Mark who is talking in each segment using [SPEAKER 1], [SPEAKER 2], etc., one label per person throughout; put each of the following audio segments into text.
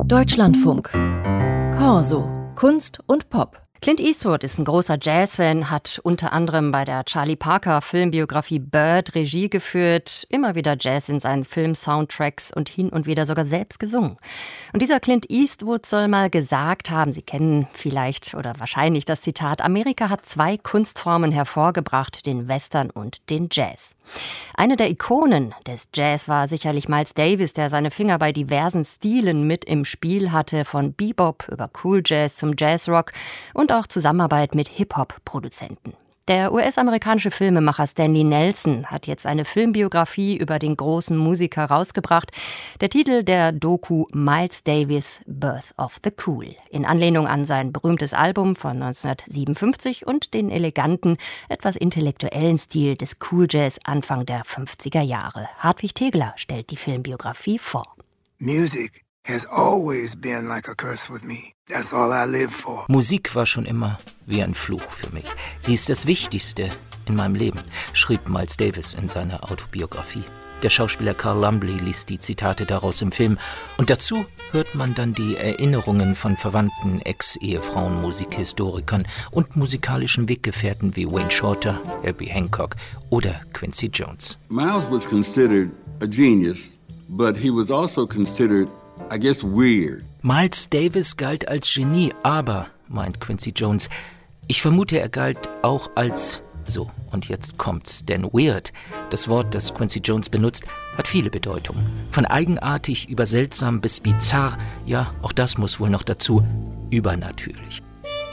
[SPEAKER 1] Deutschlandfunk. Corso. Kunst und Pop.
[SPEAKER 2] Clint Eastwood ist ein großer Jazz-Fan, hat unter anderem bei der Charlie Parker Filmbiografie Bird Regie geführt, immer wieder Jazz in seinen Film-Soundtracks und hin und wieder sogar selbst gesungen. Und dieser Clint Eastwood soll mal gesagt haben, Sie kennen vielleicht oder wahrscheinlich das Zitat, Amerika hat 2 Kunstformen hervorgebracht, den Western und den Jazz. Eine der Ikonen des Jazz war sicherlich Miles Davis, der seine Finger bei diversen Stilen mit im Spiel hatte, von Bebop über Cool Jazz zum Jazzrock und auch Zusammenarbeit mit Hip-Hop-Produzenten. Der US-amerikanische Filmemacher Stanley Nelson hat jetzt eine Filmbiografie über den großen Musiker rausgebracht. Der Titel der Doku Miles Davis, Birth of the Cool, in Anlehnung an sein berühmtes Album von 1957 und den eleganten, etwas intellektuellen Stil des Cool Jazz Anfang der 50er Jahre. Hartwig Tegler stellt die Filmbiografie vor.
[SPEAKER 3] Music has always been like a curse with me. That's all I live for.
[SPEAKER 4] Musik war schon immer wie ein Fluch für mich. Sie ist das Wichtigste in meinem Leben, schrieb Miles Davis in seiner Autobiografie. Der Schauspieler Carl Lumbly liest die Zitate daraus im Film. Und dazu hört man dann die Erinnerungen von Verwandten, Ex-Ehefrauen, Musikhistorikern und musikalischen Weggefährten wie Wayne Shorter, Herbie Hancock oder Quincy Jones.
[SPEAKER 5] Miles was considered a genius, but he was also considered, I guess, weird.
[SPEAKER 4] Miles Davis galt als Genie, aber, meint Quincy Jones, ich vermute, er galt auch als, so, und jetzt kommt's, denn weird, das Wort, das Quincy Jones benutzt, hat viele Bedeutungen. Von eigenartig über seltsam bis bizarr, ja, auch das muss wohl noch dazu, übernatürlich.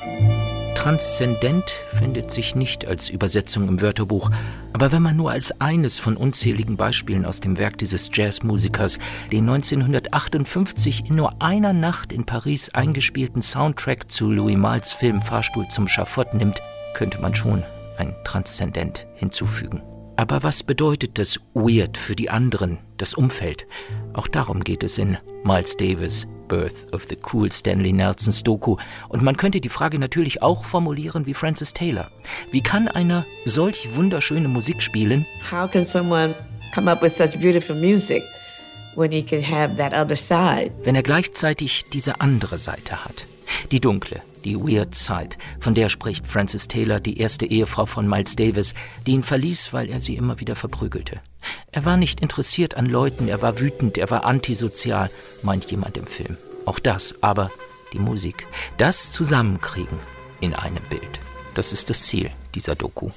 [SPEAKER 4] Transzendent findet sich nicht als Übersetzung im Wörterbuch, aber wenn man nur als eines von unzähligen Beispielen aus dem Werk dieses Jazzmusikers den 1958 in nur einer Nacht in Paris eingespielten Soundtrack zu Louis Malles Film Fahrstuhl zum Schafott nimmt, könnte man schon ein Transzendent hinzufügen. Aber was bedeutet das Weird für die anderen, das Umfeld? Auch darum geht es in Miles Davis, Birth of the Cool, Stanley Nelsons Doku. Und man könnte die Frage natürlich auch formulieren wie Francis Taylor. Wie kann einer solch wunderschöne Musik spielen?
[SPEAKER 6] How can someone come up with such beautiful music when he can have that other side?
[SPEAKER 4] Wenn er gleichzeitig diese andere Seite hat. Die dunkle, die Weird Side, von der spricht Francis Taylor, die erste Ehefrau von Miles Davis, die ihn verließ, weil er sie immer wieder verprügelte. Er war nicht interessiert an Leuten, er war wütend, er war antisozial, meint jemand im Film. Auch das, aber die Musik, das Zusammenkriegen in einem Bild, das ist das Ziel dieser Doku.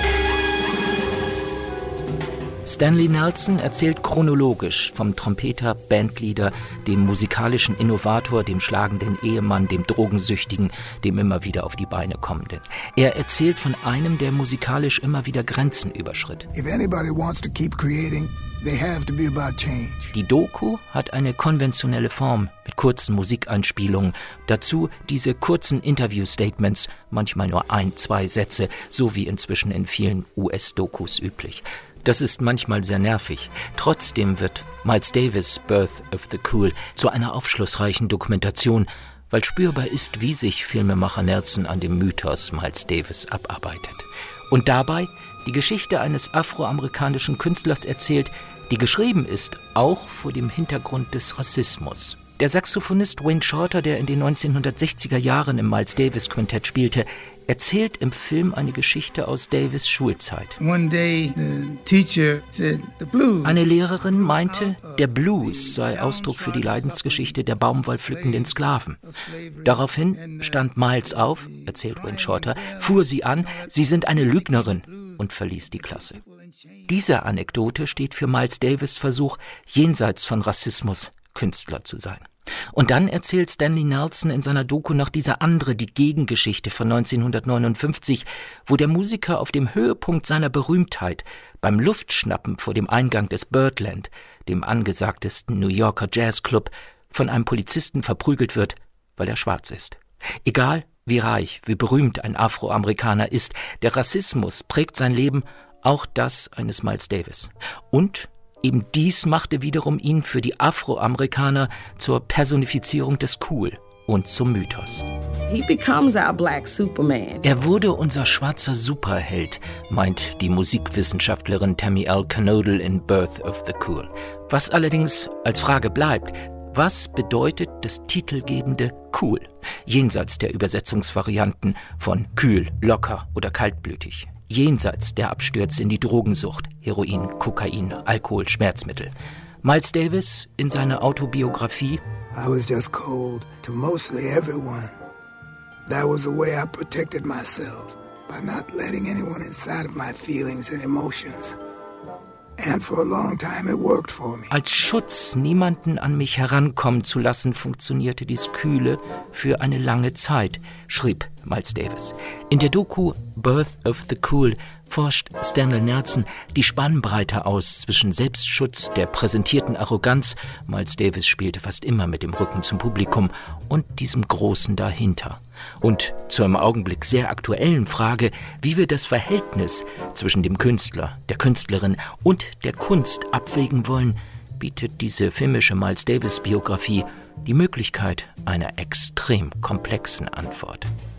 [SPEAKER 4] Stanley Nelson erzählt chronologisch vom Trompeter, Bandleader, dem musikalischen Innovator, dem schlagenden Ehemann, dem Drogensüchtigen, dem immer wieder auf die Beine kommenden. Er erzählt von einem, der musikalisch immer wieder Grenzen überschritt.
[SPEAKER 3] If anybody wants to keep creating, they have to be about change.
[SPEAKER 4] Die Doku hat eine konventionelle Form mit kurzen Musikeinspielungen. Dazu diese kurzen Interview-Statements, manchmal nur 1, 2 Sätze, so wie inzwischen in vielen US-Dokus üblich. Das ist manchmal sehr nervig. Trotzdem wird Miles Davis, Birth of the Cool, zu einer aufschlussreichen Dokumentation, weil spürbar ist, wie sich Filmemacher Nelson an dem Mythos Miles Davis abarbeitet. Und dabei die Geschichte eines afroamerikanischen Künstlers erzählt, die geschrieben ist, auch vor dem Hintergrund des Rassismus. Der Saxophonist Wayne Shorter, der in den 1960er Jahren im Miles Davis Quintett spielte, erzählt im Film eine Geschichte aus Davis' Schulzeit. Eine Lehrerin meinte, der Blues sei Ausdruck für die Leidensgeschichte der baumwollpflückenden Sklaven. Daraufhin stand Miles auf, erzählt Wayne Shorter, fuhr sie an, sie sind eine Lügnerin und verließ die Klasse. Diese Anekdote steht für Miles Davis' Versuch, jenseits von Rassismus Künstler zu sein. Und dann erzählt Stanley Nelson in seiner Doku noch diese andere, die Gegengeschichte von 1959, wo der Musiker auf dem Höhepunkt seiner Berühmtheit beim Luftschnappen vor dem Eingang des Birdland, dem angesagtesten New Yorker Jazzclub, von einem Polizisten verprügelt wird, weil er schwarz ist. Egal wie reich, wie berühmt ein Afroamerikaner ist, der Rassismus prägt sein Leben, auch das eines Miles Davis. Und eben dies machte wiederum ihn für die Afroamerikaner zur Personifizierung des Cool und zum Mythos.
[SPEAKER 6] He becomes our black Superman.
[SPEAKER 4] Er wurde unser schwarzer Superheld, meint die Musikwissenschaftlerin Tammy L. Canodal in Birth of the Cool. Was allerdings als Frage bleibt, Was bedeutet das titelgebende cool, jenseits der Übersetzungsvarianten von kühl, locker oder kaltblütig, jenseits der Abstürze in die Drogensucht, Heroin, Kokain, Alkohol, Schmerzmittel? Miles Davis in seiner Autobiografie:
[SPEAKER 3] I was just cold to mostly everyone. That was the way I protected myself, by not letting anyone inside of my feelings and emotions. And for a long time it worked for me.
[SPEAKER 4] Als Schutz, niemanden an mich herankommen zu lassen, funktionierte dies Kühle für eine lange Zeit, schrieb Miles Davis. In der Doku Birth of the Cool forscht Stanley Nelson die Spannbreite aus zwischen Selbstschutz, der präsentierten Arroganz, Miles Davis spielte fast immer mit dem Rücken zum Publikum, und diesem Großen dahinter. Und zur im Augenblick sehr aktuellen Frage, wie wir das Verhältnis zwischen dem Künstler, der Künstlerin und der Kunst abwägen wollen, bietet diese filmische Miles Davis-Biografie die Möglichkeit einer extrem komplexen Antwort.